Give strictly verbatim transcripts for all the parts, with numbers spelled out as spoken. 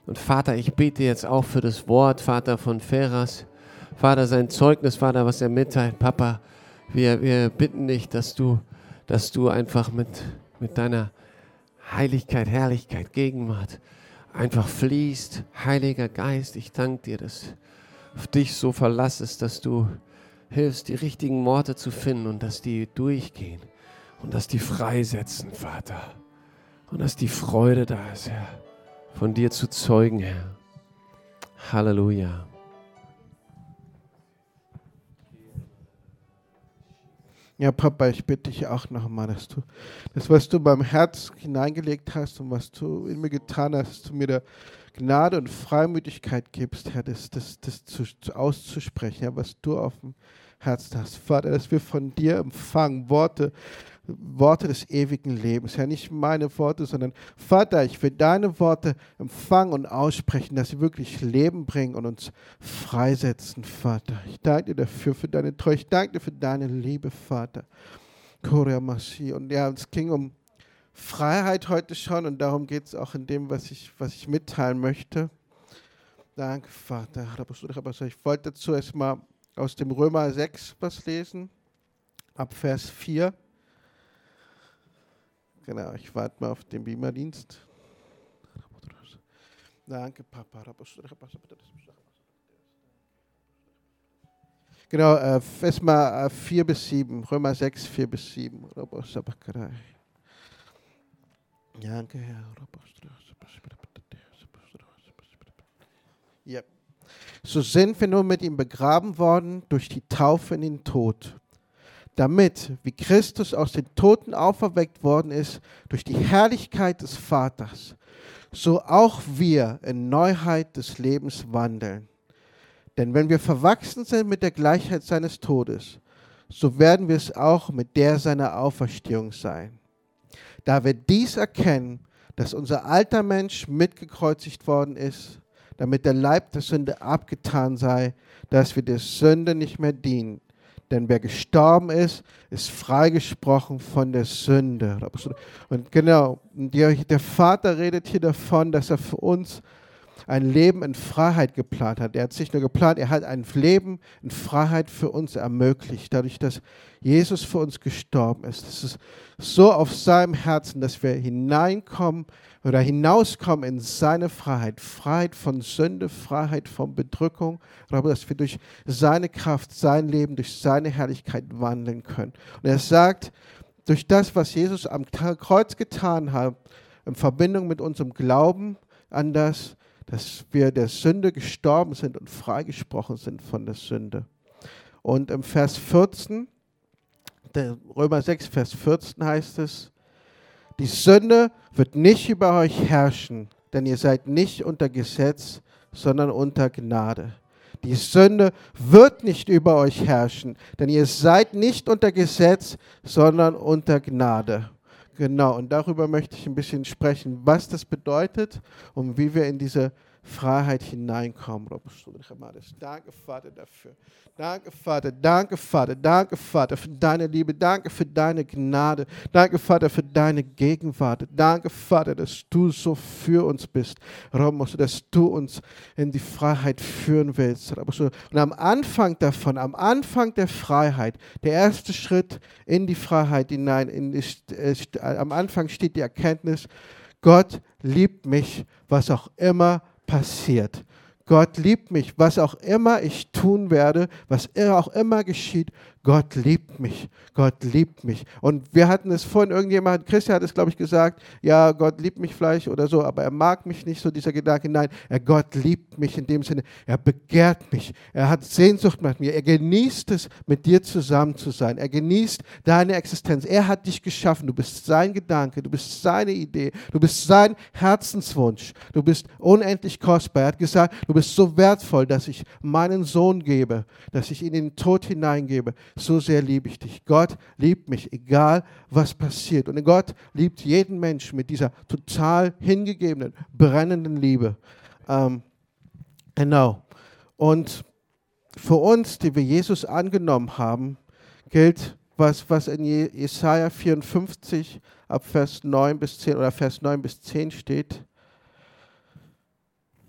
Und Vater, ich bete jetzt auch für das Wort, Vater, von Feras. Vater, sein Zeugnis, Vater, was er mitteilt. Papa, wir, wir bitten dich, dass du, dass du einfach mit, mit deiner Heiligkeit, Herrlichkeit, Gegenwart einfach fließt. Heiliger Geist, ich danke dir, dass du auf dich so verlassest, dass du hilfst, die richtigen Worte zu finden und dass die durchgehen und dass die freisetzen, Vater. Und dass die Freude da ist, Herr, von dir zu zeugen, Herr. Halleluja. Ja, Papa, ich bitte dich auch nochmal, dass du das, was du beim Herz hineingelegt hast und was du in mir getan hast, dass du mir da Gnade und Freimütigkeit gibst, Herr, das, das, das zu, zu auszusprechen, Herr, was du auf dem Herzen hast. Vater, dass wir von dir empfangen, Worte, Worte des ewigen Lebens. Herr, nicht meine Worte, sondern Vater, ich will deine Worte empfangen und aussprechen, dass sie wirklich Leben bringen und uns freisetzen, Vater. Ich danke dir dafür, für deine Treue. Ich danke dir für deine Liebe, Vater. Und ja, es ging um Freiheit heute schon und darum geht es auch in dem, was ich, was ich mitteilen möchte. Danke, Vater. Ich wollte dazu erstmal aus dem Römer sechs was lesen, ab Vers vier. Genau, ich warte mal auf den Beamerdienst. Danke, Papa. Genau, äh, erstmal äh, vier bis sieben. Römer sechs, vier bis sieben. Danke, Herr. Ja. So sind wir nun mit ihm begraben worden durch die Taufe in den Tod, damit, wie Christus aus den Toten auferweckt worden ist, durch die Herrlichkeit des Vaters, so auch wir in Neuheit des Lebens wandeln. Denn wenn wir verwachsen sind mit der Gleichheit seines Todes, so werden wir es auch mit der seiner Auferstehung sein. Da wir dies erkennen, dass unser alter Mensch mitgekreuzigt worden ist, damit der Leib der Sünde abgetan sei, dass wir der Sünde nicht mehr dienen. Denn wer gestorben ist, ist freigesprochen von der Sünde. Und genau, der Vater redet hier davon, dass er für uns ein Leben in Freiheit geplant hat. Er hat es nicht nur geplant, er hat ein Leben in Freiheit für uns ermöglicht, dadurch, dass Jesus für uns gestorben ist. Es ist so auf seinem Herzen, dass wir hineinkommen oder hinauskommen in seine Freiheit. Freiheit von Sünde, Freiheit von Bedrückung, aber dass wir durch seine Kraft, sein Leben, durch seine Herrlichkeit wandeln können. Und er sagt, durch das, was Jesus am Kreuz getan hat, in Verbindung mit unserem Glauben an das, dass wir der Sünde gestorben sind und freigesprochen sind von der Sünde. Und im Vers vierzehn, der Römer sechs, Vers vierzehn heißt es, die Sünde wird nicht über euch herrschen, denn ihr seid nicht unter Gesetz, sondern unter Gnade. Die Sünde wird nicht über euch herrschen, denn ihr seid nicht unter Gesetz, sondern unter Gnade. Genau, und darüber möchte ich ein bisschen sprechen, was das bedeutet und wie wir in diese Freiheit hineinkommen. Danke, Vater, dafür. Danke, Vater, danke, Vater, danke, Vater, für deine Liebe. Danke für deine Gnade. Danke, Vater, für deine Gegenwart. Danke, Vater, dass du so für uns bist. Dass du uns in die Freiheit führen willst. Und am Anfang davon, am Anfang der Freiheit, der erste Schritt in die Freiheit hinein, in die, äh, am Anfang steht die Erkenntnis, Gott liebt mich, was auch immer passiert. Gott liebt mich, was auch immer ich tun werde, was auch immer geschieht, Gott liebt mich, Gott liebt mich. Und wir hatten es vorhin, irgendjemand, Christian hat es, glaube ich, gesagt, ja, Gott liebt mich vielleicht oder so, aber er mag mich nicht, so dieser Gedanke, nein, er, Gott liebt mich in dem Sinne, er begehrt mich, er hat Sehnsucht nach mir, er genießt es, mit dir zusammen zu sein, er genießt deine Existenz, er hat dich geschaffen, du bist sein Gedanke, du bist seine Idee, du bist sein Herzenswunsch, du bist unendlich kostbar, er hat gesagt, du bist so wertvoll, dass ich meinen Sohn gebe, dass ich ihn in den Tod hineingebe. So sehr liebe ich dich. Gott liebt mich, egal was passiert. Und Gott liebt jeden Menschen mit dieser total hingegebenen, brennenden Liebe. Ähm, genau. Und für uns, die wir Jesus angenommen haben, gilt, was, was in Jesaja vierundfünfzig ab Vers neun bis zehn oder Vers neun bis zehn steht.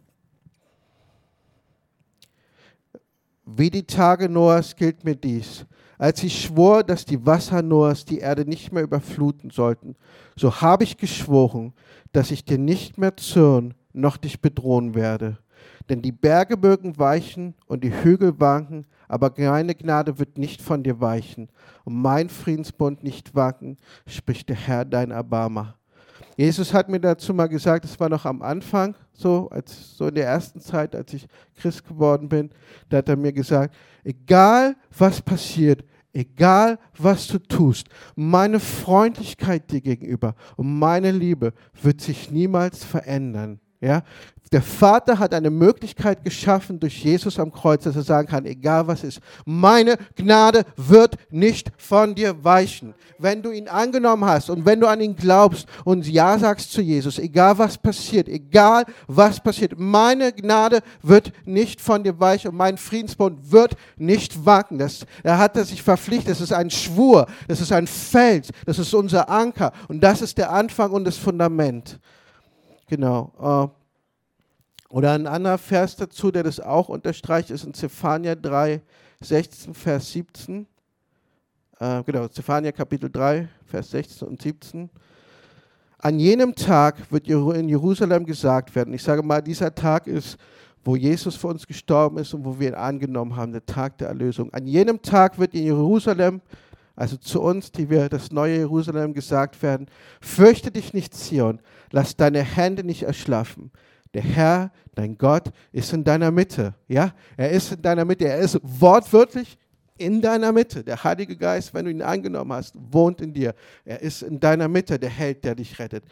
Wie die Tage Noahs gilt mir dies. Als ich schwor, dass die Wasser Noahs die Erde nicht mehr überfluten sollten, so habe ich geschworen, dass ich dir nicht mehr zürnen noch dich bedrohen werde. Denn die Berge mögen weichen und die Hügel wanken, aber meine Gnade wird nicht von dir weichen und mein Friedensbund nicht wanken, spricht der Herr, dein Erbarmer. Jesus hat mir dazu mal gesagt, das war noch am Anfang, so, als, so in der ersten Zeit, als ich Christ geworden bin, da hat er mir gesagt, egal was passiert, egal was du tust, meine Freundlichkeit dir gegenüber und meine Liebe wird sich niemals verändern. Ja? Der Vater hat eine Möglichkeit geschaffen durch Jesus am Kreuz, dass er sagen kann, egal was ist, meine Gnade wird nicht von dir weichen. Wenn du ihn angenommen hast und wenn du an ihn glaubst und Ja sagst zu Jesus, egal was passiert, egal was passiert, meine Gnade wird nicht von dir weichen und mein Friedensbund wird nicht wanken. Das, er hat er sich verpflichtet, das ist ein Schwur, das ist ein Fels, das ist unser Anker und das ist der Anfang und das Fundament. Genau. Oder ein anderer Vers dazu, der das auch unterstreicht, ist in Zephania drei, sechzehn, Vers siebzehn. Äh, genau, Zephania Kapitel drei, Vers sechzehn und siebzehn. An jenem Tag wird in Jerusalem gesagt werden, ich sage mal, dieser Tag ist, wo Jesus für uns gestorben ist und wo wir ihn angenommen haben, der Tag der Erlösung. An jenem Tag wird in Jerusalem, also zu uns, die wir das neue Jerusalem gesagt werden, fürchte dich nicht, Zion, lass deine Hände nicht erschlaffen. Der Herr, dein Gott, ist in deiner Mitte. Ja, er ist in deiner Mitte. Er ist wortwörtlich in deiner Mitte. Der Heilige Geist, wenn du ihn angenommen hast, wohnt in dir. Er ist in deiner Mitte, der Held, der dich rettet.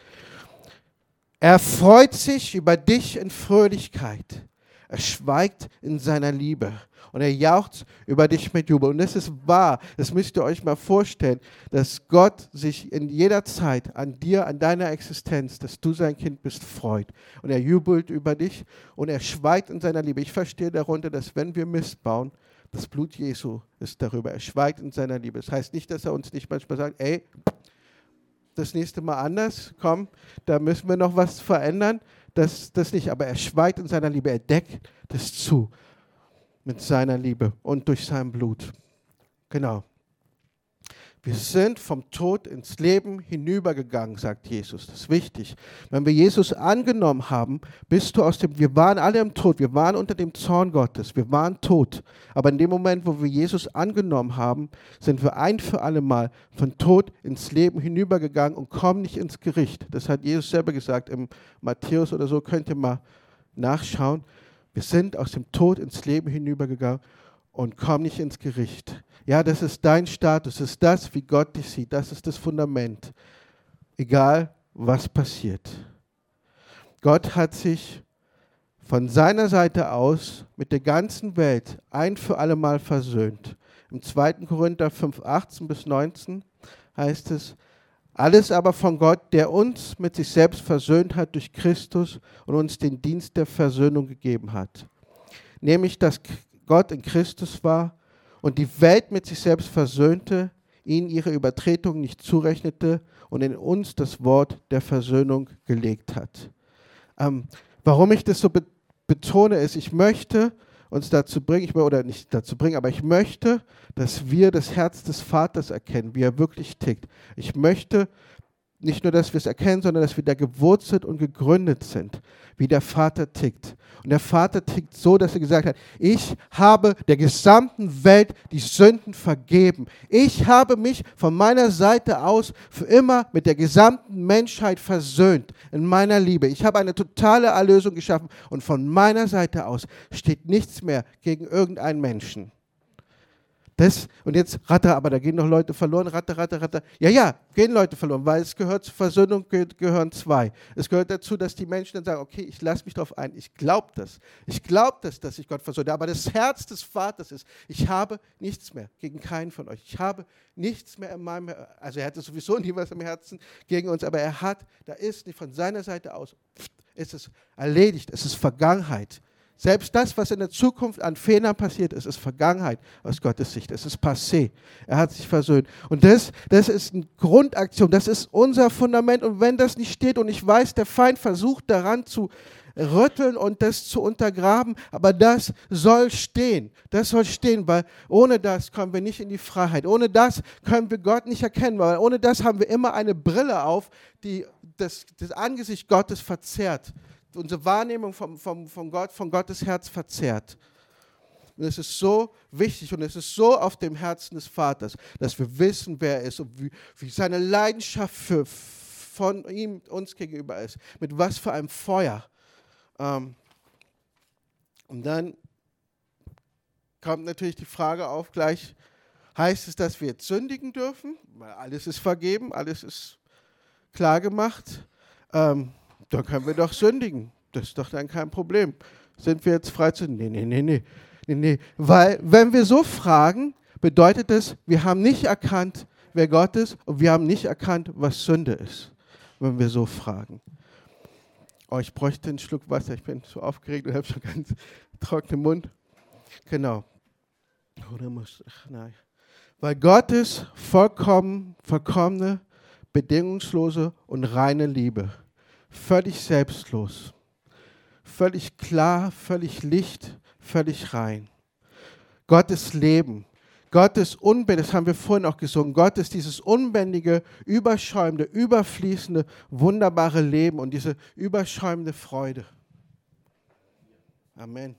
Er freut sich über dich in Fröhlichkeit. Er schweigt in seiner Liebe. Und er jauchzt über dich mit Jubel. Und das ist wahr. Das müsst ihr euch mal vorstellen, dass Gott sich in jeder Zeit an dir, an deiner Existenz, dass du sein Kind bist, freut. Und er jubelt über dich und er schweigt in seiner Liebe. Ich verstehe darunter, dass wenn wir Mist bauen, das Blut Jesu ist darüber. Er schweigt in seiner Liebe. Das heißt nicht, dass er uns nicht manchmal sagt, ey, das nächste Mal anders, komm, da müssen wir noch was verändern. Das, das nicht, aber er schweigt in seiner Liebe. Er deckt das zu. Mit seiner Liebe und durch sein Blut. Genau. Wir sind vom Tod ins Leben hinübergegangen, sagt Jesus. Das ist wichtig. Wenn wir Jesus angenommen haben, bist du aus dem, wir waren alle im Tod, wir waren unter dem Zorn Gottes, wir waren tot. Aber in dem Moment, wo wir Jesus angenommen haben, sind wir ein für alle Mal von Tod ins Leben hinübergegangen und kommen nicht ins Gericht. Das hat Jesus selber gesagt, im Matthäus oder so, könnt ihr mal nachschauen. Wir sind aus dem Tod ins Leben hinübergegangen und kommen nicht ins Gericht. Ja, das ist dein Status, das ist das, wie Gott dich sieht, das ist das Fundament. Egal, was passiert. Gott hat sich von seiner Seite aus mit der ganzen Welt ein für alle Mal versöhnt. Im zweiten Korinther fünf, achtzehn bis neunzehn heißt es, alles aber von Gott, der uns mit sich selbst versöhnt hat durch Christus und uns den Dienst der Versöhnung gegeben hat. Nämlich, dass Gott in Christus war und die Welt mit sich selbst versöhnte, ihnen ihre Übertretungen nicht zurechnete und in uns das Wort der Versöhnung gelegt hat. Ähm, warum ich das so be- betone, ist, ich möchte uns dazu bringen, ich, oder nicht dazu bringen, aber ich möchte, dass wir das Herz des Vaters erkennen, wie er wirklich tickt. Ich möchte nicht nur, dass wir es erkennen, sondern dass wir da gewurzelt und gegründet sind, wie der Vater tickt. Und der Vater tickt so, dass er gesagt hat, ich habe der gesamten Welt die Sünden vergeben. Ich habe mich von meiner Seite aus für immer mit der gesamten Menschheit versöhnt in meiner Liebe. Ich habe eine totale Erlösung geschaffen und von meiner Seite aus steht nichts mehr gegen irgendeinen Menschen. Das, und jetzt ratter, aber da gehen noch Leute verloren, ratter, ratter, ratter. Ja, ja, gehen Leute verloren, weil es gehört zur Versöhnung, ge- gehören zwei. Es gehört dazu, dass die Menschen dann sagen, okay, ich lasse mich darauf ein, ich glaube das. Ich glaube das, dass ich Gott versöhne. Aber das Herz des Vaters ist, ich habe nichts mehr gegen keinen von euch. Ich habe nichts mehr in meinem, also er hatte sowieso nie was im Herzen gegen uns, aber er hat, da ist nicht von seiner Seite aus, ist es erledigt, es ist Vergangenheit. Selbst das, was in der Zukunft an Fehlern passiert ist, ist Vergangenheit aus Gottes Sicht. Es ist passé. Er hat sich versöhnt. Und das, das ist eine Grundaktion. Das ist unser Fundament. Und wenn das nicht steht und ich weiß, der Feind versucht daran zu rütteln und das zu untergraben, aber das soll stehen. Das soll stehen, weil ohne das kommen wir nicht in die Freiheit. Ohne das können wir Gott nicht erkennen, weil ohne das haben wir immer eine Brille auf, die das, das Angesicht Gottes verzerrt. Unsere Wahrnehmung vom, vom, von Gott, von Gottes Herz verzerrt. Und es ist so wichtig und es ist so auf dem Herzen des Vaters, dass wir wissen, wer er ist und wie, wie seine Leidenschaft für, von ihm uns gegenüber ist. Mit was für einem Feuer. Ähm, und dann kommt natürlich die Frage auf gleich, heißt es, dass wir jetzt sündigen dürfen? Weil alles ist vergeben, alles ist klar gemacht. Ähm, dann können wir doch sündigen. Das ist doch dann kein Problem. Sind wir jetzt frei zu... Nee, nee, nee, nee. Nee, nee. Weil, wenn wir so fragen, bedeutet es, wir haben nicht erkannt, wer Gott ist und wir haben nicht erkannt, was Sünde ist, wenn wir so fragen. Oh, ich bräuchte einen Schluck Wasser, ich bin so aufgeregt und habe schon ganz trockenen Mund. Genau. Oder muss ich, nein. Weil Gott ist vollkommen, vollkommene, bedingungslose und reine Liebe. Völlig selbstlos. Völlig klar, völlig Licht, völlig rein. Gott ist Leben. Gott ist unbändig, das haben wir vorhin auch gesungen. Gott ist dieses unbändige, überschäumende, überfließende, wunderbare Leben und diese überschäumende Freude. Amen.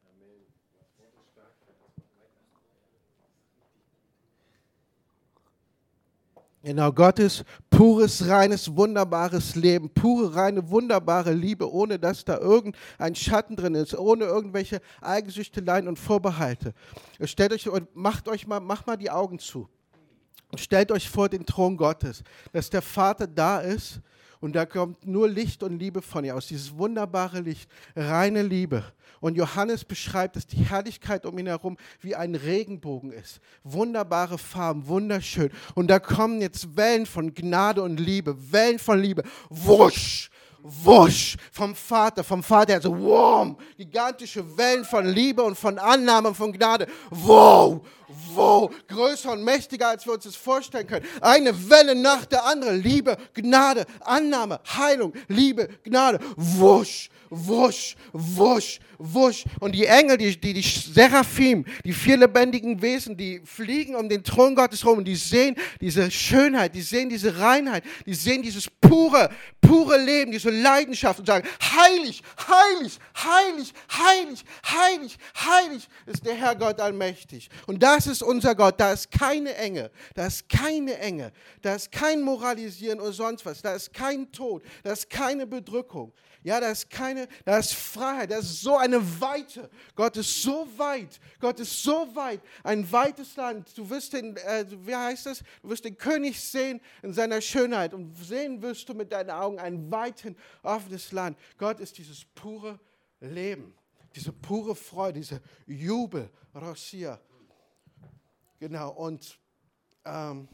Genau, Gott ist pures, reines, wunderbares Leben, pure, reine, wunderbare Liebe, ohne dass da irgendein Schatten drin ist, ohne irgendwelche Eigensüchteleien und Vorbehalte. Stellt euch und macht euch mal, macht mal die Augen zu und stellt euch vor den Thron Gottes, dass der Vater da ist und da kommt nur Licht und Liebe von ihr aus, dieses wunderbare Licht, reine Liebe. Und Johannes beschreibt, dass die Herrlichkeit um ihn herum wie ein Regenbogen ist. Wunderbare Farben, wunderschön. Und da kommen jetzt Wellen von Gnade und Liebe, Wellen von Liebe. Wusch, wusch, vom Vater, vom Vater her, so wow, gigantische Wellen von Liebe und von Annahme und von Gnade. Wow, wow, größer und mächtiger, als wir uns das vorstellen können. Eine Welle nach der anderen. Liebe, Gnade, Annahme, Heilung, Liebe, Gnade. Wusch, wusch, wusch, wusch. Und die Engel, die, die, die Seraphim, die vier lebendigen Wesen, die fliegen um den Thron Gottes rum und die sehen diese Schönheit, die sehen diese Reinheit, die sehen dieses pure, pure Leben, diese Leidenschaft und sagen, heilig, heilig, heilig, heilig, heilig, heilig ist der Herr Gott allmächtig. Und das ist unser Gott, da ist keine Enge, da ist keine Enge, da ist kein Moralisieren oder sonst was, da ist kein Tod, da ist keine Bedrückung. Ja, da ist keine, da ist Freiheit, da ist so eine Weite. Gott ist so weit, Gott ist so weit, ein weites Land. Du wirst den, äh, wie heißt das? Du wirst den König sehen in seiner Schönheit und sehen wirst du mit deinen Augen ein weiten, offenes Land. Gott ist dieses pure Leben, diese pure Freude, dieser Jubel, Rosia. Genau, und ähm,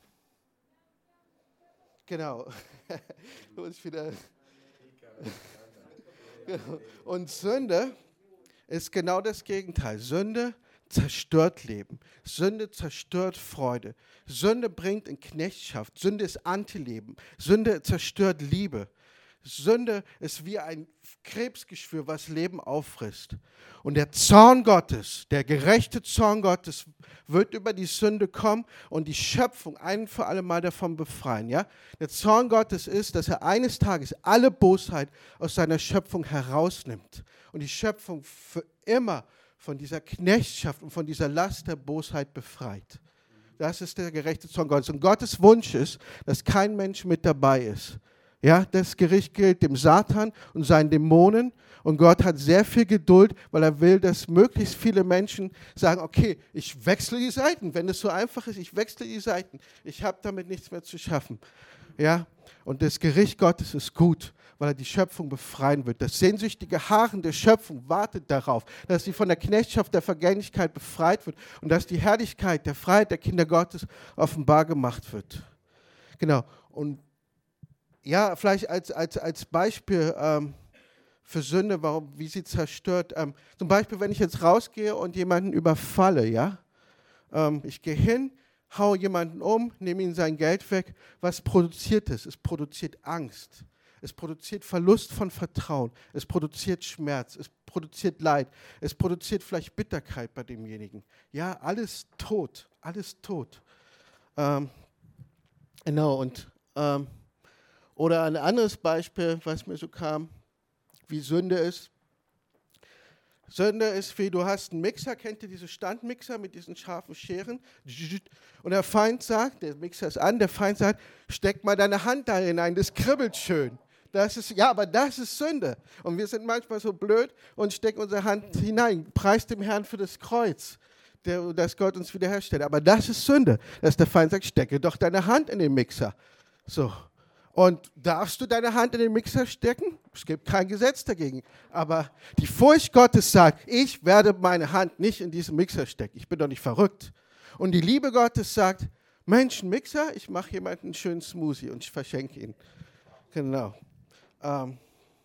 genau, du bist wieder... Und Sünde ist genau das Gegenteil. Sünde zerstört Leben. Sünde zerstört Freude. Sünde bringt in Knechtschaft. Sünde ist Antileben. Sünde zerstört Liebe. Sünde ist wie ein Krebsgeschwür, was Leben auffrisst. Und der Zorn Gottes, der gerechte Zorn Gottes, wird über die Sünde kommen und die Schöpfung ein für alle Mal davon befreien. Ja? Der Zorn Gottes ist, dass er eines Tages alle Bosheit aus seiner Schöpfung herausnimmt und die Schöpfung für immer von dieser Knechtschaft und von dieser Last der Bosheit befreit. Das ist der gerechte Zorn Gottes. Und Gottes Wunsch ist, dass kein Mensch mit dabei ist. Ja, das Gericht gilt dem Satan und seinen Dämonen. Und Gott hat sehr viel Geduld, weil er will, dass möglichst viele Menschen sagen, okay, ich wechsle die Seiten. Wenn es so einfach ist, ich wechsle die Seiten. Ich habe damit nichts mehr zu schaffen. Ja, und das Gericht Gottes ist gut, weil er die Schöpfung befreien wird. Das sehnsüchtige Harren der Schöpfung wartet darauf, dass sie von der Knechtschaft der Vergänglichkeit befreit wird und dass die Herrlichkeit der Freiheit der Kinder Gottes offenbar gemacht wird. Genau. Und ja, vielleicht als, als, als Beispiel ähm, für Sünde, warum, wie sie zerstört. Ähm, zum Beispiel, wenn ich jetzt rausgehe und jemanden überfalle, ja, ähm, ich gehe hin, hau jemanden um, nehme ihm sein Geld weg. Was produziert es? Es produziert Angst. Es produziert Verlust von Vertrauen. Es produziert Schmerz. Es produziert Leid. Es produziert vielleicht Bitterkeit bei demjenigen. Ja, alles tot. Alles tot. Ähm, genau, und ähm, oder ein anderes Beispiel, was mir so kam, wie Sünde ist. Sünde ist wie, du hast einen Mixer, kennt ihr diese Standmixer mit diesen scharfen Scheren? Und der Feind sagt, der Mixer ist an, der Feind sagt, steck mal deine Hand da hinein, das kribbelt schön. Das ist, ja, aber das ist Sünde. Und wir sind manchmal so blöd und stecken unsere Hand hinein. Preis dem Herrn für das Kreuz, der, dass Gott uns wiederherstellt. Aber das ist Sünde, dass der Feind sagt, stecke doch deine Hand in den Mixer. So. Und darfst du deine Hand in den Mixer stecken? Es gibt kein Gesetz dagegen. Aber die Furcht Gottes sagt, ich werde meine Hand nicht in diesen Mixer stecken. Ich bin doch nicht verrückt. Und die Liebe Gottes sagt, Mensch, ein Mixer, ich mache jemanden einen schönen Smoothie und ich verschenke ihn. Genau. Ähm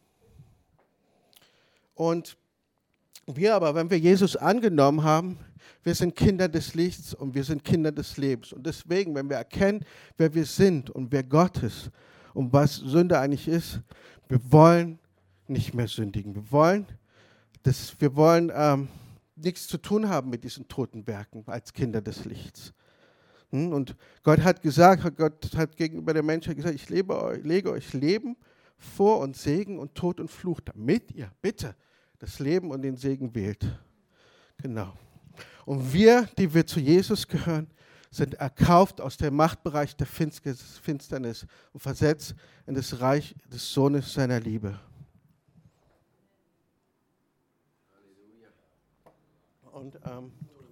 und wir aber, wenn wir Jesus angenommen haben, wir sind Kinder des Lichts und wir sind Kinder des Lebens. Und deswegen, wenn wir erkennen, wer wir sind und wer Gott ist, und was Sünde eigentlich ist, wir wollen nicht mehr sündigen. Wir wollen, das, wir wollen ähm, nichts zu tun haben mit diesen toten Werken als Kinder des Lichts. Hm? Und Gott hat gesagt, Gott hat gegenüber der Menschheit gesagt, ich lebe, lege euch Leben vor und Segen und Tod und Fluch, damit ihr bitte das Leben und den Segen wählt. Genau. Und wir, die wir zu Jesus gehören, sind erkauft aus dem Machtbereich der Finsternis und versetzt in das Reich des Sohnes seiner Liebe. Und ähm,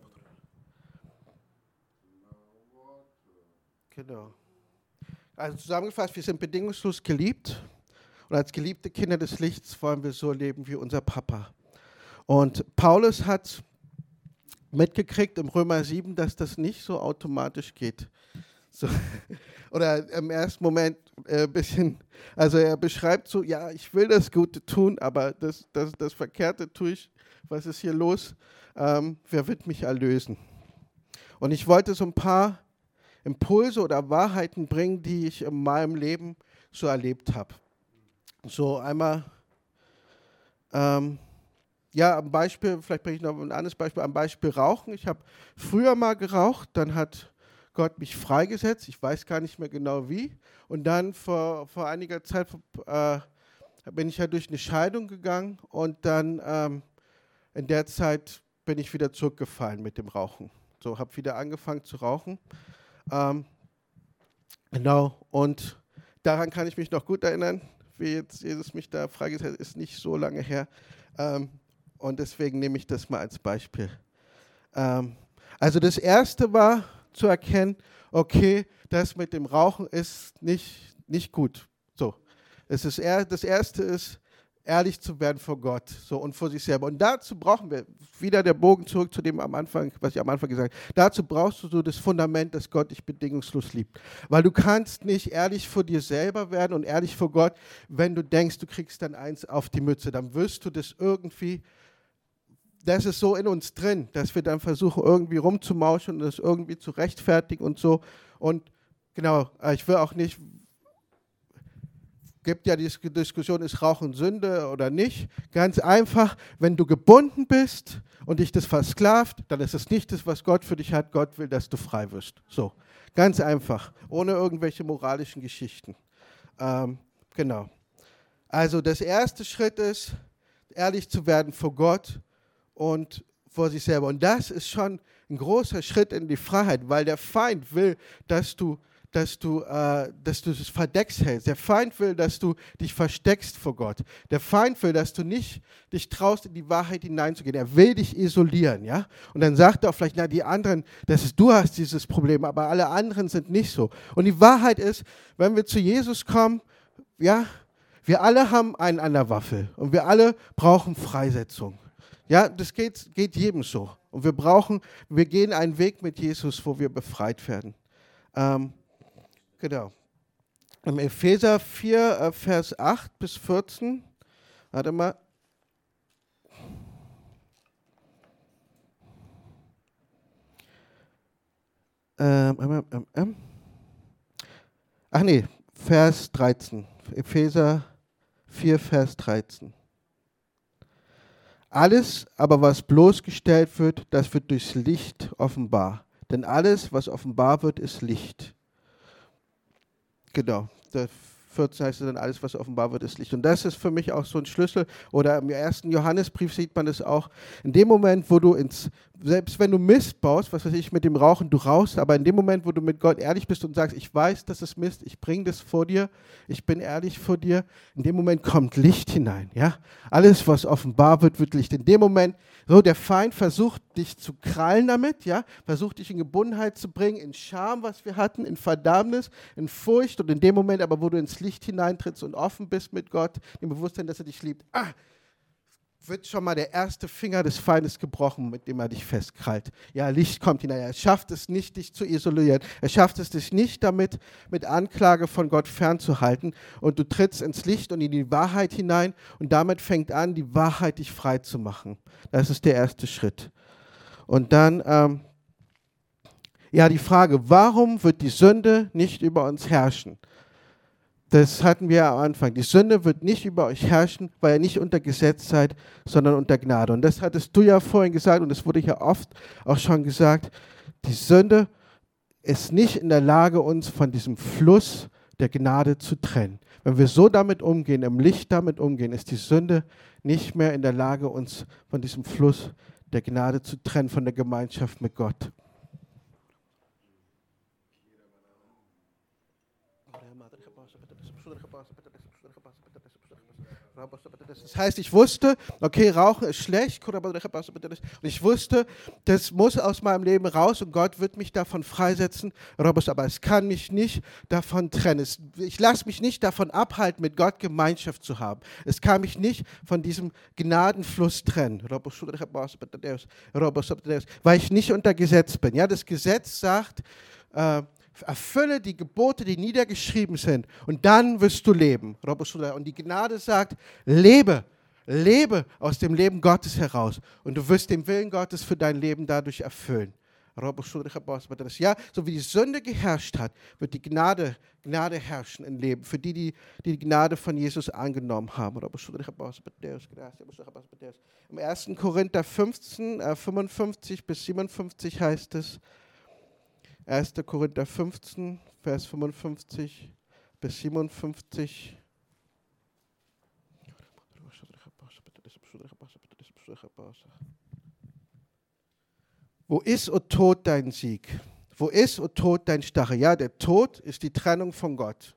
genau. Also zusammengefasst, wir sind bedingungslos geliebt und als geliebte Kinder des Lichts wollen wir so leben wie unser Papa. Und Paulus hat mitgekriegt im Römer sieben, dass das nicht so automatisch geht. So. Oder im ersten Moment ein äh, bisschen, also er beschreibt so, ja, ich will das Gute tun, aber das, das, das Verkehrte tue ich, was ist hier los? Ähm, wer wird mich erlösen? Und ich wollte so ein paar Impulse oder Wahrheiten bringen, die ich in meinem Leben so erlebt habe. So einmal, ähm, ja, am Beispiel, vielleicht bringe ich noch ein anderes Beispiel, am Beispiel Rauchen. Ich habe früher mal geraucht, dann hat Gott mich freigesetzt, ich weiß gar nicht mehr genau wie. Und dann vor, vor einiger Zeit äh, bin ich ja durch eine Scheidung gegangen und dann ähm, in der Zeit bin ich wieder zurückgefallen mit dem Rauchen. So, habe wieder angefangen zu rauchen. Ähm, genau, und daran kann ich mich noch gut erinnern, wie jetzt Jesus mich da freigesetzt hat, ist nicht so lange her. Ähm, Und deswegen nehme ich das mal als Beispiel. Ähm, also das Erste war zu erkennen, okay, das mit dem Rauchen ist nicht, nicht gut. So, es ist eher, das Erste ist, ehrlich zu werden vor Gott so, und vor sich selber. Und dazu brauchen wir, wieder der Bogen zurück zu dem am Anfang, was ich am Anfang gesagt habe, dazu brauchst du so das Fundament, dass Gott dich bedingungslos liebt. Weil du kannst nicht ehrlich vor dir selber werden und ehrlich vor Gott, wenn du denkst, du kriegst dann eins auf die Mütze. Dann wirst du das irgendwie, das ist so in uns drin, dass wir dann versuchen, irgendwie rumzumauschen und das irgendwie zu rechtfertigen und so. Und genau, ich will auch nicht, gibt ja die Diskussion, ist Rauchen Sünde oder nicht. Ganz einfach, wenn du gebunden bist und dich das versklavt, dann ist es nicht das, was Gott für dich hat. Gott will, dass du frei wirst. So, ganz einfach, ohne irgendwelche moralischen Geschichten. Ähm, genau. Also der erste Schritt ist, ehrlich zu werden vor Gott und vor sich selber. Und das ist schon ein großer Schritt in die Freiheit, weil der Feind will, dass du dass du, äh, dass du es verdeckt hältst. Der Feind will, dass du dich versteckst vor Gott. Der Feind will, dass du nicht dich traust, in die Wahrheit hineinzugehen. Er will dich isolieren, ja. Und dann sagt er auch vielleicht, na, die anderen, das ist, du hast dieses Problem, aber alle anderen sind nicht so. Und die Wahrheit ist, wenn wir zu Jesus kommen, ja, wir alle haben einen an der Waffel und wir alle brauchen Freisetzung. Ja, das geht, geht jedem so. Und wir brauchen, wir gehen einen Weg mit Jesus, wo wir befreit werden. Ähm, Genau. Im Epheser vier, äh, Vers acht bis vierzehn, warte mal. Ähm, ähm, ähm, ähm. Ach nee, Vers dreizehn. Epheser vier, Vers dreizehn. Alles aber, was bloßgestellt wird, das wird durchs Licht offenbar. Denn alles, was offenbar wird, ist Licht. Genau, der vierzehn heißt es dann, alles, was offenbar wird, ist Licht. Und das ist für mich auch so ein Schlüssel. Oder im ersten Johannesbrief sieht man es auch. In dem Moment, wo du ins, selbst wenn du Mist baust, was weiß ich, mit dem Rauchen, du rauchst, aber in dem Moment, wo du mit Gott ehrlich bist und sagst, ich weiß, das ist Mist, ich bringe das vor dir, ich bin ehrlich vor dir, in dem Moment kommt Licht hinein. Ja? Alles, was offenbar wird, wird Licht. In dem Moment, so der Feind versucht, dich zu krallen damit, ja, versucht dich in Gebundenheit zu bringen, in Scham, was wir hatten, in Verdammnis, in Furcht und in dem Moment aber, wo du ins Licht hineintrittst und offen bist mit Gott, im Bewusstsein, dass er dich liebt, ah, wird schon mal der erste Finger des Feindes gebrochen, mit dem er dich festkrallt. Ja, Licht kommt hinein. Er schafft es nicht, dich zu isolieren. Er schafft es dich nicht damit, mit Anklage von Gott fernzuhalten. Und du trittst ins Licht und in die Wahrheit hinein und damit fängt an, die Wahrheit dich frei zu machen. Das ist der erste Schritt. Und dann, ähm, ja, die Frage, warum wird die Sünde nicht über uns herrschen? Das hatten wir am Anfang. Die Sünde wird nicht über euch herrschen, weil ihr nicht unter Gesetz seid, sondern unter Gnade. Und das hattest du ja vorhin gesagt und das wurde ja oft auch schon gesagt. Die Sünde ist nicht in der Lage, uns von diesem Fluss der Gnade zu trennen. Wenn wir so damit umgehen, im Licht damit umgehen, ist die Sünde nicht mehr in der Lage, uns von diesem Fluss der Gnade zu trennen, von der Gemeinschaft mit Gott. Das heißt, ich wusste, okay, Rauchen ist schlecht, und ich wusste, das muss aus meinem Leben raus und Gott wird mich davon freisetzen, aber es kann mich nicht davon trennen. Ich lasse mich nicht davon abhalten, mit Gott Gemeinschaft zu haben. Es kann mich nicht von diesem Gnadenfluss trennen, weil ich nicht unter Gesetz bin. Ja, das Gesetz sagt, äh, erfülle die Gebote, die niedergeschrieben sind, und dann wirst du leben. Und die Gnade sagt, lebe, lebe aus dem Leben Gottes heraus. Und du wirst den Willen Gottes für dein Leben dadurch erfüllen. Ja, so wie die Sünde geherrscht hat, wird die Gnade, Gnade herrschen im Leben, für die, die die Gnade von Jesus angenommen haben. Im ersten Korinther fünfzehn, äh, fünfundfünfzig bis siebenundfünfzig heißt es, erster Korinther fünfzehn, Vers fünfundfünfzig bis siebenundfünfzig. Wo ist, o Tod, dein Sieg? Wo ist, o Tod, dein Stachel? Ja, der Tod ist die Trennung von Gott.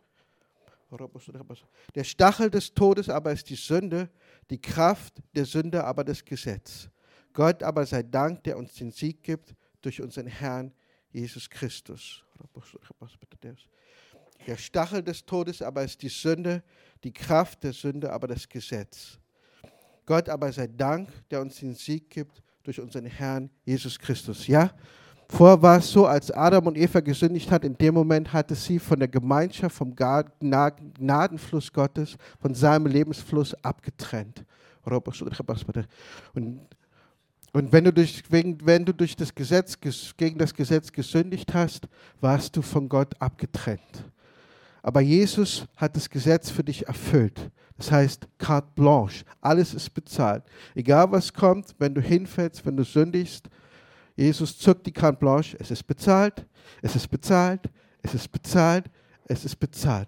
Der Stachel des Todes aber ist die Sünde, die Kraft der Sünde aber das Gesetz. Gott aber sei Dank, der uns den Sieg gibt durch unseren Herrn Jesus Christus. Der Stachel des Todes aber ist die Sünde, die Kraft der Sünde aber das Gesetz. Gott aber sei Dank, der uns den Sieg gibt durch unseren Herrn Jesus Christus. Ja, vorher war es so, als Adam und Eva gesündigt hat, in dem Moment hatte sie von der Gemeinschaft, vom Gnadenfluss Gottes, von seinem Lebensfluss abgetrennt. Und Und wenn du durch, wenn du durch das Gesetz, gegen das Gesetz gesündigt hast, warst du von Gott abgetrennt. Aber Jesus hat das Gesetz für dich erfüllt. Das heißt, carte blanche, alles ist bezahlt. Egal was kommt, wenn du hinfällst, wenn du sündigst, Jesus zückt die carte blanche, es ist bezahlt, es ist bezahlt, es ist bezahlt, es ist bezahlt.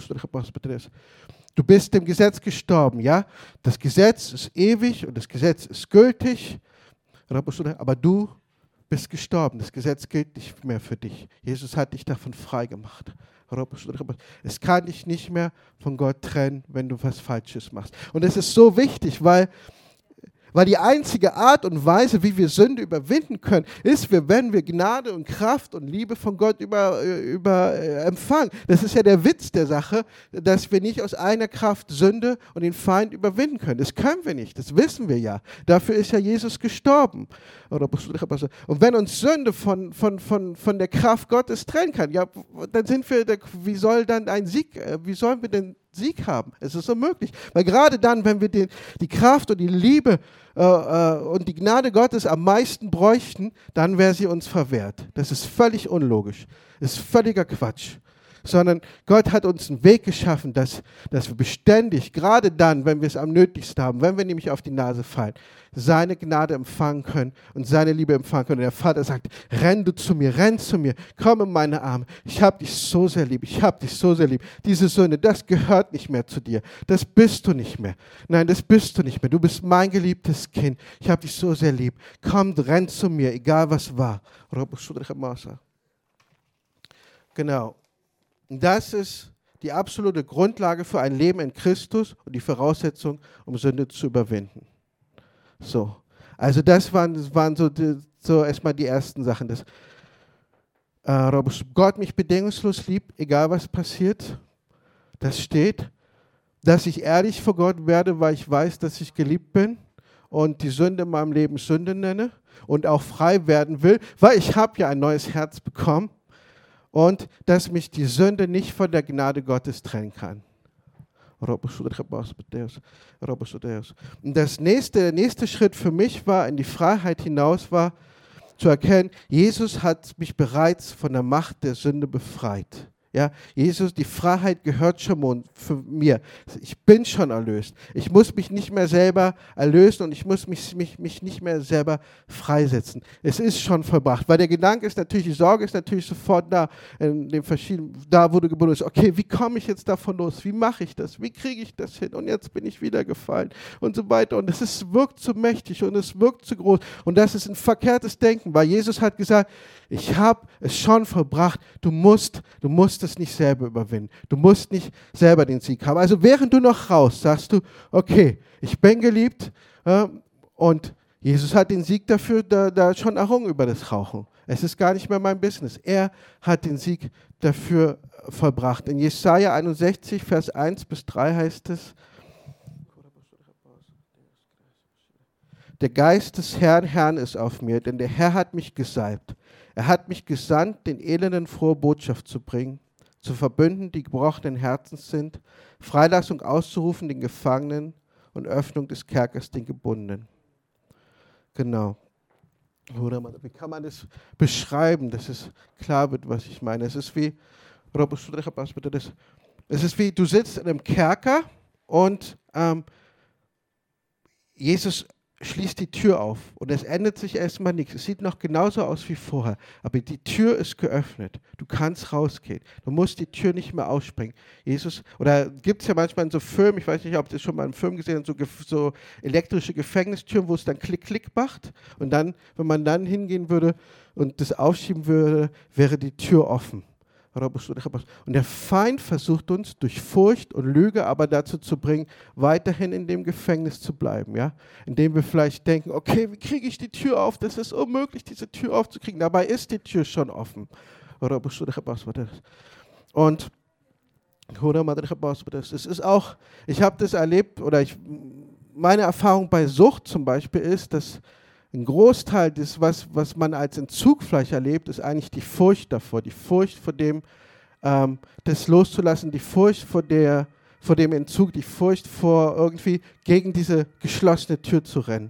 Du bist dem Gesetz gestorben, ja? Das Gesetz ist ewig und das Gesetz ist gültig. Aber du bist gestorben. Das Gesetz gilt nicht mehr für dich. Jesus hat dich davon frei gemacht. Es kann dich nicht mehr von Gott trennen, wenn du was Falsches machst. Und es ist so wichtig, weil, weil die einzige Art und Weise, wie wir Sünde überwinden können, ist, wenn wir Gnade und Kraft und Liebe von Gott über, über äh, empfangen. Das ist ja der Witz der Sache, dass wir nicht aus einer Kraft Sünde und den Feind überwinden können. Das können wir nicht, das wissen wir ja. Dafür ist ja Jesus gestorben. Und wenn uns Sünde von, von, von, von der Kraft Gottes trennen kann, ja, dann sind wir, wie soll dann ein Sieg, wie sollen wir denn Sieg haben? Es ist unmöglich. Weil gerade dann, wenn wir den, die Kraft und die Liebe äh, äh, und die Gnade Gottes am meisten bräuchten, dann wäre sie uns verwehrt. Das ist völlig unlogisch. Das ist völliger Quatsch. sondern Gott hat uns einen Weg geschaffen, dass, dass wir beständig, gerade dann, wenn wir es am nötigsten haben, wenn wir nämlich auf die Nase fallen, seine Gnade empfangen können und seine Liebe empfangen können. Und der Vater sagt, renn du zu mir, renn zu mir, komm in meine Arme. Ich habe dich so sehr lieb, ich habe dich so sehr lieb. Diese Sünde, das gehört nicht mehr zu dir. Das bist du nicht mehr. Nein, das bist du nicht mehr. Du bist mein geliebtes Kind. Ich habe dich so sehr lieb. Komm, renn zu mir, egal was war. Genau. Und das ist die absolute Grundlage für ein Leben in Christus und die Voraussetzung, um Sünde zu überwinden. So, also das waren, das waren so, die, so erstmal die ersten Sachen. Dass äh, Gott mich bedingungslos liebt, egal was passiert. Das steht. Dass ich ehrlich vor Gott werde, weil ich weiß, dass ich geliebt bin und die Sünde in meinem Leben Sünde nenne und auch frei werden will, weil ich habe ja ein neues Herz bekommen und dass mich die Sünde nicht von der Gnade Gottes trennen kann. Und das nächste, der nächste Schritt für mich war, in die Freiheit hinaus war, zu erkennen, Jesus hat mich bereits von der Macht der Sünde befreit. Ja, Jesus, die Freiheit gehört schon für mir. Ich bin schon erlöst. Ich muss mich nicht mehr selber erlösen und ich muss mich, mich, mich nicht mehr selber freisetzen. Es ist schon vollbracht. Weil der Gedanke ist natürlich, die Sorge ist natürlich sofort da, in den verschiedenen, da wurde gebunden ist, okay, wie komme ich jetzt davon los? Wie mache ich das? Wie kriege ich das hin? Und jetzt bin ich wieder gefallen und so weiter. Und es ist, wirkt zu mächtig und es wirkt zu groß. Und das ist ein verkehrtes Denken, weil Jesus hat gesagt, ich habe es schon vollbracht. Du musst, du musst es nicht selber überwinden. Du musst nicht selber den Sieg haben. Also während du noch raus, sagst du, okay, ich bin geliebt äh, und Jesus hat den Sieg dafür da, da schon errungen über das Rauchen. Es ist gar nicht mehr mein Business. Er hat den Sieg dafür vollbracht. In Jesaja einundsechzig, Vers eins bis drei heißt es, der Geist des Herrn, Herrn ist auf mir, denn der Herr hat mich gesalbt. Er hat mich gesandt, den Elenden frohe Botschaft zu bringen, zu verbünden, die gebrochenen Herzens sind, Freilassung auszurufen den Gefangenen und Öffnung des Kerkers den Gebundenen. Genau. Wie kann man das beschreiben, dass es klar wird, was ich meine? Es ist wie, es ist wie, du sitzt in einem Kerker und ähm, Jesus schließt die Tür auf und es ändert sich erstmal nichts. Es sieht noch genauso aus wie vorher, aber die Tür ist geöffnet. Du kannst rausgehen. Du musst die Tür nicht mehr ausspringen. Jesus, oder gibt es ja manchmal in so Filmen, ich weiß nicht, ob ihr das schon mal im Film gesehen habt, so, so elektrische Gefängnistüren, wo es dann Klick-Klick macht und dann, wenn man dann hingehen würde und das aufschieben würde, wäre die Tür offen. Und der Feind versucht uns durch Furcht und Lüge aber dazu zu bringen, weiterhin in dem Gefängnis zu bleiben. Ja? Indem wir vielleicht denken, okay, wie kriege ich die Tür auf? Das ist unmöglich, diese Tür aufzukriegen. Dabei ist die Tür schon offen. Und es ist auch, ich habe das erlebt, oder ich, meine Erfahrung bei Sucht zum Beispiel ist, dass ein Großteil des, was, was man als Entzug vielleicht erlebt, ist eigentlich die Furcht davor, die Furcht vor dem, ähm, das loszulassen, die Furcht vor, der, vor dem Entzug, die Furcht vor irgendwie gegen diese geschlossene Tür zu rennen.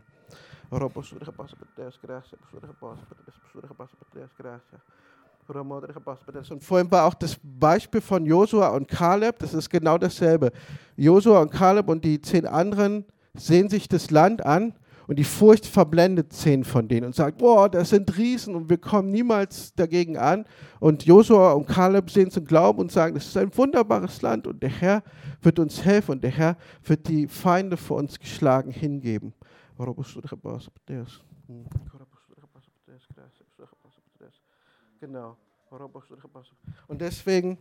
Und vorhin war auch das Beispiel von Josua und Kaleb, das ist genau dasselbe. Josua und Kaleb und die zehn anderen sehen sich das Land an. Und die Furcht verblendet zehn von denen und sagt, boah, das sind Riesen und wir kommen niemals dagegen an. Und Josua und Kaleb sehen zum Glauben und sagen, das ist ein wunderbares Land und der Herr wird uns helfen und der Herr wird die Feinde vor uns geschlagen hingeben. Genau. Und deswegen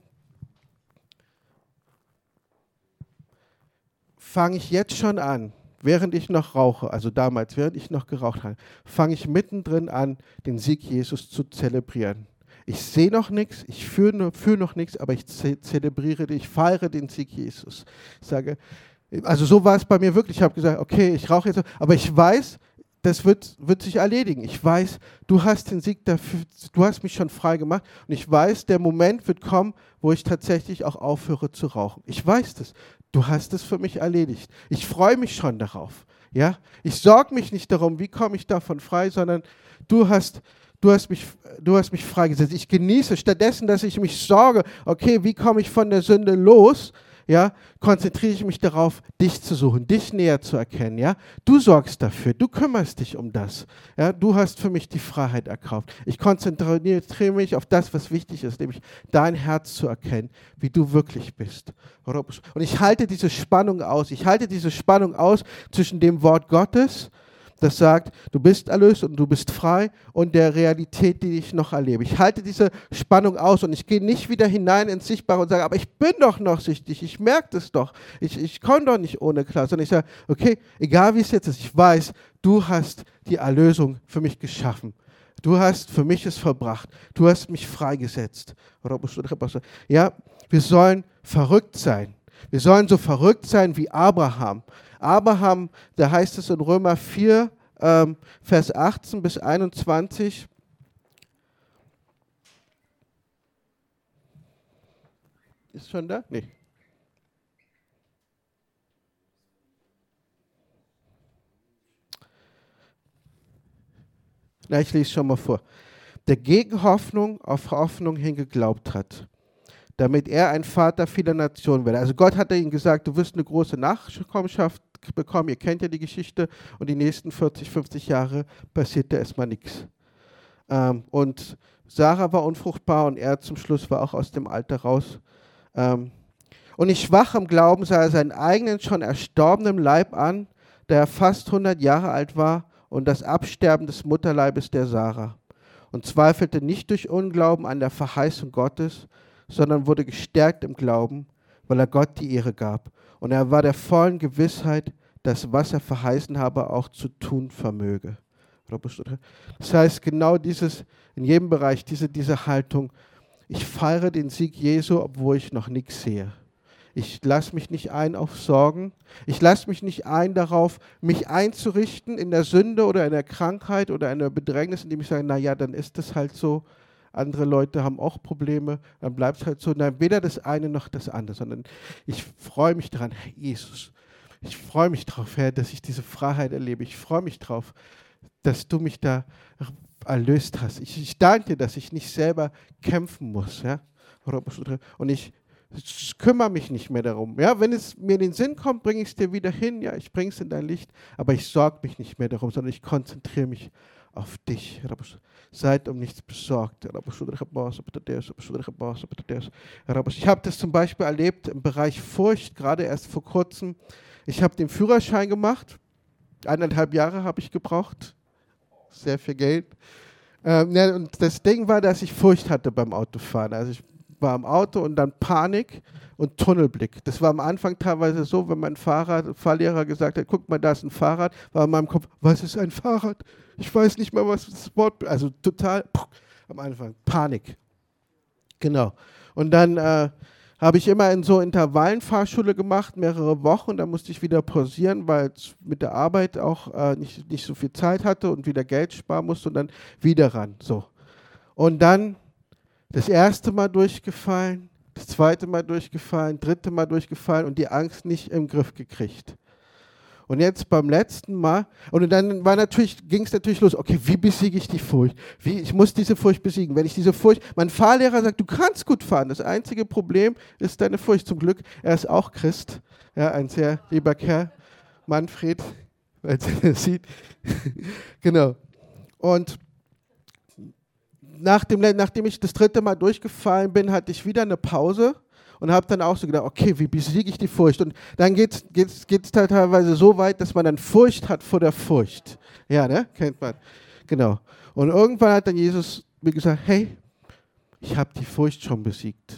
fange ich jetzt schon an, während ich noch rauche, also damals, während ich noch geraucht habe, fange ich mittendrin an, den Sieg Jesus zu zelebrieren. Ich sehe noch nichts, ich fühle fühl noch nichts, aber ich ze- zelebriere, ich feiere den Sieg Jesus. Ich sage, also so war es bei mir wirklich. Ich habe gesagt, okay, ich rauche jetzt, aber ich weiß, das wird, wird sich erledigen. Ich weiß, du hast den Sieg dafür, du hast mich schon frei gemacht und ich weiß, der Moment wird kommen, wo ich tatsächlich auch aufhöre zu rauchen. Ich weiß das. Du hast es für mich erledigt. Ich freue mich schon darauf. Ja? Ich sorge mich nicht darum, wie komme ich davon frei, sondern du hast, du hast mich, du hast mich freigesetzt. Ich genieße, stattdessen, dass ich mich sorge, okay, wie komme ich von der Sünde los, ja, konzentriere ich mich darauf, dich zu suchen, dich näher zu erkennen. Ja? Du sorgst dafür, du kümmerst dich um das. Ja? Du hast für mich die Freiheit erkauft. Ich konzentriere mich auf das, was wichtig ist, nämlich dein Herz zu erkennen, wie du wirklich bist. Und ich halte diese Spannung aus. Ich halte diese Spannung aus zwischen dem Wort Gottes, das sagt, du bist erlöst und du bist frei, und der Realität, die ich noch erlebe. Ich halte diese Spannung aus und ich gehe nicht wieder hinein ins Sichtbare und sage, aber ich bin doch noch süchtig, ich merke das doch, ich, ich komme doch nicht ohne klar, sondern ich sage, okay, egal wie es jetzt ist, ich weiß, du hast die Erlösung für mich geschaffen. Du hast für mich es verbracht. Du hast mich freigesetzt. Ja, wir sollen verrückt sein. Wir sollen so verrückt sein wie Abraham. Abraham, da heißt es in Römer vier, ähm, Vers achtzehn bis einundzwanzig. Ist schon da? Nee. Na, ich lese schon mal vor. Der gegen Hoffnung auf Hoffnung hin geglaubt hat, damit er ein Vater vieler Nationen werde. Also Gott hat ihm gesagt, du wirst eine große Nachkommenschaft bekommen. Ihr kennt ja die Geschichte. Und die nächsten vierzig, fünfzig Jahre passierte erstmal nichts. Ähm, und Sarah war unfruchtbar und er zum Schluss war auch aus dem Alter raus. Ähm, und nicht schwach im Glauben sah er seinen eigenen schon erstorbenen Leib an, da er fast hundert Jahre alt war, und das Absterben des Mutterleibes der Sarah. Und zweifelte nicht durch Unglauben an der Verheißung Gottes, sondern wurde gestärkt im Glauben, weil er Gott die Ehre gab. Und er war der vollen Gewissheit, dass was er verheißen habe, auch zu tun vermöge. Das heißt, genau dieses, in jedem Bereich, diese, diese Haltung, ich feiere den Sieg Jesu, obwohl ich noch nichts sehe. Ich lasse mich nicht ein auf Sorgen. Ich lasse mich nicht ein darauf, mich einzurichten in der Sünde oder in der Krankheit oder in der Bedrängnis, indem ich sage, naja, dann ist es halt so. Andere Leute haben auch Probleme, dann bleibt es halt so. Nein, weder das eine noch das andere, sondern ich freue mich daran, Herr Jesus, ich freue mich darauf, Herr, dass ich diese Freiheit erlebe. Ich freue mich darauf, dass du mich da erlöst hast. Ich, ich danke dir, dass ich nicht selber kämpfen muss. Ja? Und ich Ich kümmere mich nicht mehr darum. Ja, wenn es mir in den Sinn kommt, bringe ich es dir wieder hin. Ja, ich bringe es in dein Licht, aber ich sorge mich nicht mehr darum, sondern ich konzentriere mich auf dich. Seid um nichts besorgt. Ich habe das zum Beispiel erlebt im Bereich Furcht, gerade erst vor kurzem. Ich habe den Führerschein gemacht. Eineinhalb Jahre habe ich gebraucht. Sehr viel Geld. Ähm, ja, und das Ding war, dass ich Furcht hatte beim Autofahren. Also ich war im Auto und dann Panik und Tunnelblick. Das war am Anfang teilweise so, wenn mein Fahrrad, Fahrlehrer gesagt hat, guck mal, da ist ein Fahrrad, war in meinem Kopf, was ist ein Fahrrad? Ich weiß nicht mal, was das Wort, also total puh, am Anfang, Panik. Genau. Und dann äh, habe ich immer in so Intervallen Fahrschule gemacht, mehrere Wochen, da musste ich wieder pausieren, weil ich mit der Arbeit auch äh, nicht, nicht so viel Zeit hatte und wieder Geld sparen musste und dann wieder ran. So. Und dann das erste Mal durchgefallen, das zweite Mal durchgefallen, dritte Mal durchgefallen und die Angst nicht im Griff gekriegt. Und jetzt beim letzten Mal, und dann war natürlich, ging es natürlich los, okay, wie besiege ich die Furcht? Wie, ich muss diese Furcht besiegen. Wenn ich diese Furcht, mein Fahrlehrer sagt, du kannst gut fahren, das einzige Problem ist deine Furcht. Zum Glück, er ist auch Christ, ja, ein sehr lieber Kerl, Manfred, weil er sieht. Genau. Und Nach dem, nachdem ich das dritte Mal durchgefallen bin, hatte ich wieder eine Pause und habe dann auch so gedacht, okay, wie besiege ich die Furcht? Und dann geht es geht's, geht's da teilweise so weit, dass man dann Furcht hat vor der Furcht. Ja, ne? Kennt man. Genau. Und irgendwann hat dann Jesus mir gesagt, hey, ich habe die Furcht schon besiegt.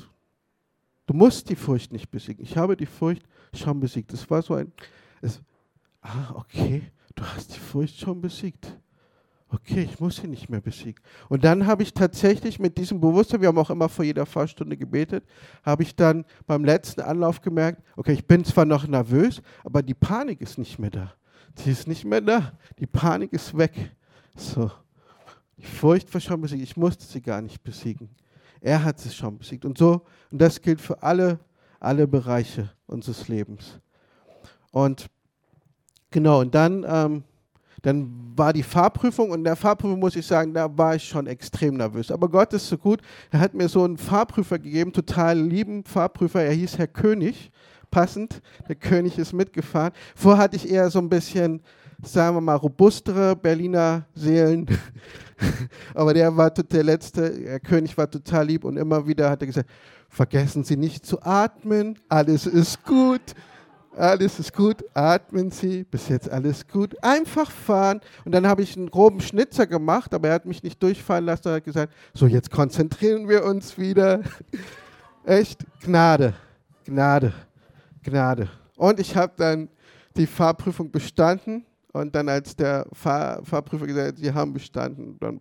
Du musst die Furcht nicht besiegen. Ich habe die Furcht schon besiegt. Das war so ein, es, ah, okay, du hast die Furcht schon besiegt. Okay, ich muss sie nicht mehr besiegen. Und dann habe ich tatsächlich mit diesem Bewusstsein, wir haben auch immer vor jeder Fahrstunde gebetet, habe ich dann beim letzten Anlauf gemerkt, okay, ich bin zwar noch nervös, aber die Panik ist nicht mehr da. Sie ist nicht mehr da. Die Panik ist weg. So. Die Furcht war schon besiegt. Ich musste sie gar nicht besiegen. Er hat sie schon besiegt. Und so, und das gilt für alle, alle Bereiche unseres Lebens. Und genau, und dann ähm, dann war die Fahrprüfung und in der Fahrprüfung muss ich sagen, da war ich schon extrem nervös. Aber Gott ist so gut, er hat mir so einen Fahrprüfer gegeben, total lieben Fahrprüfer, er hieß Herr König, passend, der König ist mitgefahren. Vorher hatte ich eher so ein bisschen, sagen wir mal, robustere Berliner Seelen, aber der war der letzte, Herr König war total lieb und immer wieder hat er gesagt, vergessen Sie nicht zu atmen, alles ist gut. Alles ist gut, atmen Sie, bis jetzt alles gut. Einfach fahren. Und dann habe ich einen groben Schnitzer gemacht, aber er hat mich nicht durchfallen lassen und hat gesagt, so jetzt konzentrieren wir uns wieder. Echt Gnade, Gnade, Gnade. Und ich habe dann die Fahrprüfung bestanden und dann als der Fahr- Fahrprüfer gesagt hat, Sie haben bestanden, dann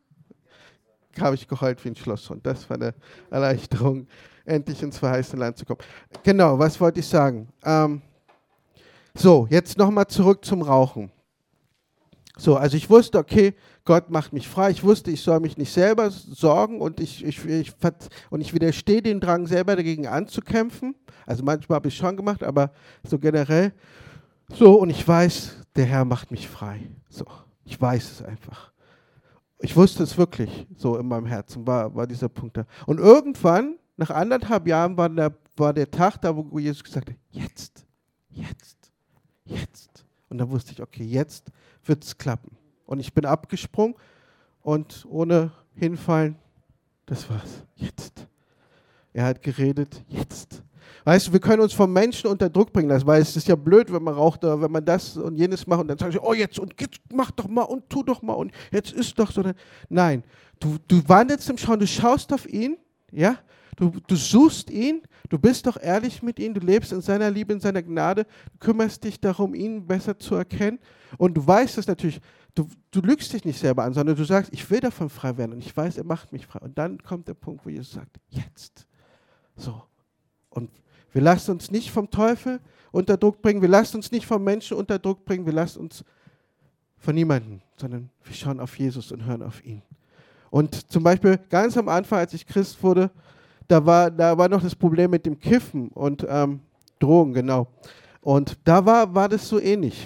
habe ich geheult wie ein Schlosshund. Das war eine Erleichterung, endlich ins verheißene Land zu kommen. Genau, was wollte ich sagen? Ähm, so, jetzt nochmal zurück zum Rauchen. So, also ich wusste, okay, Gott macht mich frei. Ich wusste, ich soll mich nicht selber sorgen und ich, ich, ich, und ich widerstehe den Drang, selber dagegen anzukämpfen. Also manchmal habe ich es schon gemacht, aber so generell. So, und ich weiß, der Herr macht mich frei. So, ich weiß es einfach. Ich wusste es wirklich, so in meinem Herzen war, war dieser Punkt da. Und irgendwann, nach anderthalb Jahren, war der, war der Tag da, wo Jesus gesagt hat, jetzt, jetzt, jetzt. Und da wusste ich, okay, jetzt wird es klappen. Und ich bin abgesprungen und ohne hinfallen, das war's, jetzt. Er hat geredet, jetzt. Weißt du, wir können uns von Menschen unter Druck bringen lassen, weil es ist ja blöd, wenn man raucht oder wenn man das und jenes macht und dann sagt, oh jetzt und jetzt mach doch mal und tu doch mal und jetzt ist doch so. Nein, du, du wandelst im Schauen, du schaust auf ihn, ja, du, du suchst ihn, du bist doch ehrlich mit ihm, du lebst in seiner Liebe, in seiner Gnade, du kümmerst dich darum, ihn besser zu erkennen und du weißt es natürlich, du, du lügst dich nicht selber an, sondern du sagst, ich will davon frei werden und ich weiß, er macht mich frei. Und dann kommt der Punkt, wo Jesus sagt, jetzt. So. Und wir lassen uns nicht vom Teufel unter Druck bringen, wir lassen uns nicht vom Menschen unter Druck bringen, wir lassen uns von niemandem, sondern wir schauen auf Jesus und hören auf ihn. Und zum Beispiel ganz am Anfang, als ich Christ wurde, da war, da war noch das Problem mit dem Kiffen und ähm, Drogen, genau. Und da war, war das so ähnlich.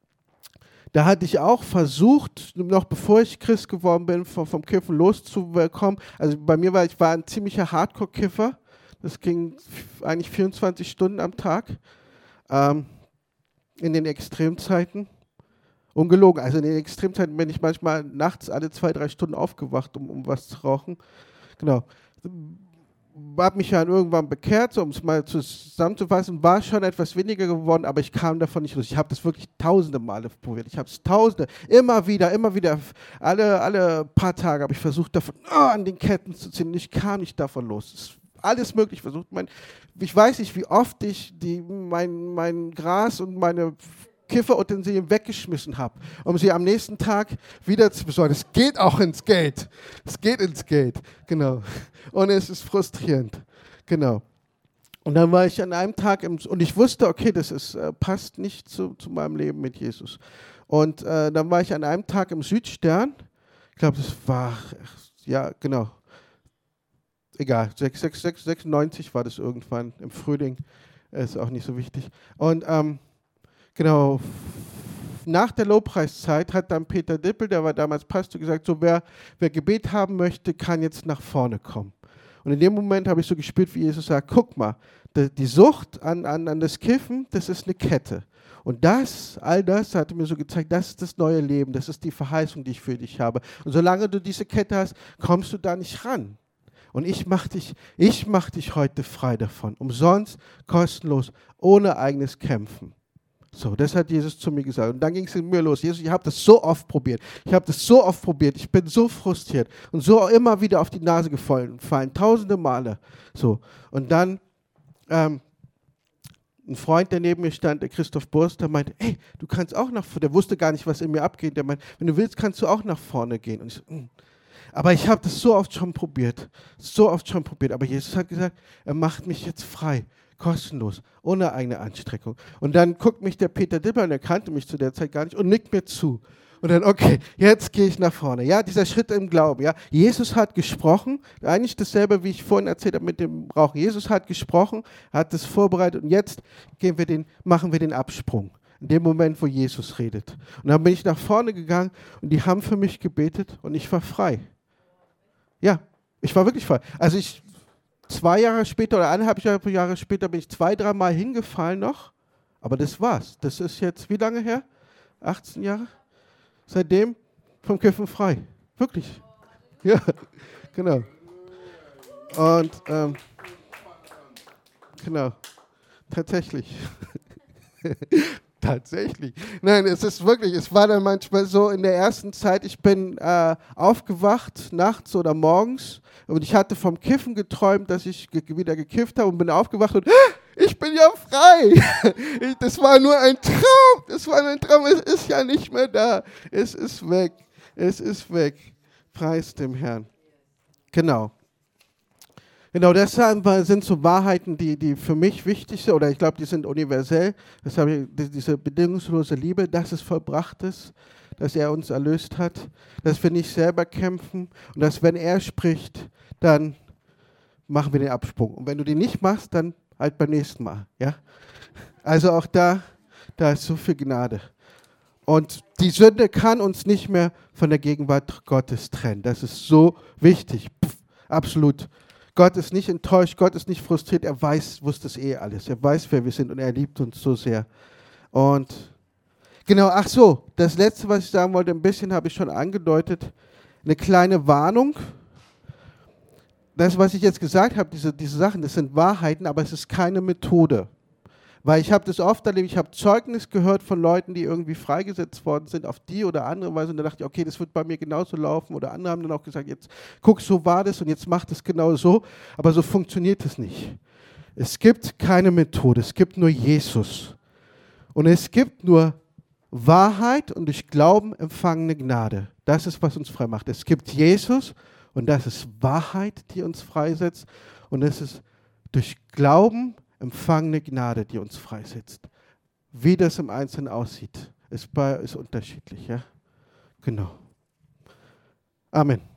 Da hatte ich auch versucht, noch bevor ich Christ geworden bin, vom, vom Kiffen loszukommen. Also bei mir war ich war ein ziemlicher Hardcore-Kiffer. Das ging eigentlich vierundzwanzig Stunden am Tag ähm, in den Extremzeiten. Ungelogen, also in den Extremzeiten bin ich manchmal nachts alle zwei, drei Stunden aufgewacht, um, um was zu rauchen. Genau. Habe mich ja irgendwann bekehrt, so, um es mal zusammenzufassen, war schon etwas weniger geworden, aber ich kam davon nicht los. Ich habe das wirklich tausende Male probiert. Ich habe es tausende, immer wieder, immer wieder, alle, alle paar Tage habe ich versucht, davon oh, an den Ketten zu ziehen. Ich kam nicht davon los. Es alles möglich versucht. Mein, ich weiß nicht, wie oft ich die, mein, mein Gras und meine Kifferutensilien weggeschmissen habe, um sie am nächsten Tag wieder zu besorgen. Es geht auch ins Geld. Es geht ins Geld. Genau. Und es ist frustrierend. Genau. Und dann war ich an einem Tag, im, und ich wusste, okay, das ist, äh, passt nicht zu, zu meinem Leben mit Jesus. Und äh, dann war ich an einem Tag im Südstern. Ich glaube, das war, ja, genau. Egal, sechsundneunzig war das irgendwann im Frühling, ist auch nicht so wichtig. Und ähm, genau, nach der Lobpreiszeit hat dann Peter Dippel, der war damals Pastor, gesagt, so wer, wer Gebet haben möchte, kann jetzt nach vorne kommen. Und in dem Moment habe ich so gespürt, wie Jesus sagt, guck mal, die, die Sucht an, an, an das Kiffen, das ist eine Kette. Und das, all das hat mir so gezeigt, das ist das neue Leben, das ist die Verheißung, die ich für dich habe. Und solange du diese Kette hast, kommst du da nicht ran. Und ich mache dich, ich mach dich heute frei davon. Umsonst, kostenlos, ohne eigenes Kämpfen. So, das hat Jesus zu mir gesagt. Und dann ging es in mir los. Jesus, ich habe das so oft probiert. Ich habe das so oft probiert. Ich bin so frustriert und so immer wieder auf die Nase gefallen, fallen tausende Male. So. Und dann ähm, ein Freund, der neben mir stand, der Christoph Burst, der meinte, ey, du kannst auch nach vorne. Der wusste gar nicht, was in mir abgeht. Der meinte, wenn du willst, kannst du auch nach vorne gehen. Und ich so, mh. Aber ich habe das so oft schon probiert, so oft schon probiert. Aber Jesus hat gesagt, er macht mich jetzt frei, kostenlos, ohne eigene Anstrengung. Und dann guckt mich der Peter Dippel an, der kannte mich zu der Zeit gar nicht, und nickt mir zu. Und dann, okay, jetzt gehe ich nach vorne. Ja, dieser Schritt im Glauben. Ja, Jesus hat gesprochen, eigentlich dasselbe, wie ich vorhin erzählt habe mit dem Rauchen. Jesus hat gesprochen, hat das vorbereitet und jetzt gehen wir den, machen wir den Absprung. in dem Moment, wo Jesus redet. Und dann bin ich nach vorne gegangen und die haben für mich gebetet und ich war frei. Ja, ich war wirklich frei. Also ich, zwei Jahre später oder eineinhalb Jahre später bin ich zwei, dreimal hingefallen noch, aber das war's. Das ist jetzt, wie lange her? achtzehn Jahre? Seitdem vom Kiffen frei. Wirklich. Ja, genau. Und, ähm, genau. Tatsächlich. Tatsächlich. Nein, es ist wirklich, es war dann manchmal so in der ersten Zeit, ich bin äh, aufgewacht, nachts oder morgens, und ich hatte vom Kiffen geträumt, dass ich ge- wieder gekifft habe und bin aufgewacht und ich bin ja frei. Ich, das war nur ein Traum. Das war nur ein Traum. Es ist ja nicht mehr da. Es ist weg. Es ist weg. Preis dem Herrn. Genau. Genau, deshalb sind so Wahrheiten, die, die für mich wichtig sind, oder ich glaube, die sind universell. Deshalb diese bedingungslose Liebe, dass es vollbracht ist, dass er uns erlöst hat, dass wir nicht selber kämpfen und dass, wenn er spricht, dann machen wir den Absprung. Und wenn du den nicht machst, dann halt beim nächsten Mal. Ja? Also auch da, da ist so viel Gnade. Und die Sünde kann uns nicht mehr von der Gegenwart Gottes trennen. Das ist so wichtig. Pff, absolut. Gott ist nicht enttäuscht, Gott ist nicht frustriert, er weiß, wusste es eh alles. Er weiß, wer wir sind und er liebt uns so sehr. Und genau, ach so, das Letzte, was ich sagen wollte, ein bisschen habe ich schon angedeutet, eine kleine Warnung. Das, was ich jetzt gesagt habe, diese, diese Sachen, das sind Wahrheiten, aber es ist keine Methode. Weil ich habe das oft erlebt, ich habe Zeugnis gehört von Leuten, die irgendwie freigesetzt worden sind auf die oder andere Weise und da dachte ich, okay, das wird bei mir genauso laufen oder andere haben dann auch gesagt, jetzt guck, so war das und jetzt mach das genau so, aber so funktioniert es nicht. Es gibt keine Methode, es gibt nur Jesus und es gibt nur Wahrheit und durch Glauben empfangene Gnade. Das ist, was uns frei macht. Es gibt Jesus und das ist Wahrheit, die uns freisetzt und es ist durch Glauben empfangene Gnade, die uns freisetzt. Wie das im Einzelnen aussieht, ist, bei, ist unterschiedlich. Ja? Genau. Amen.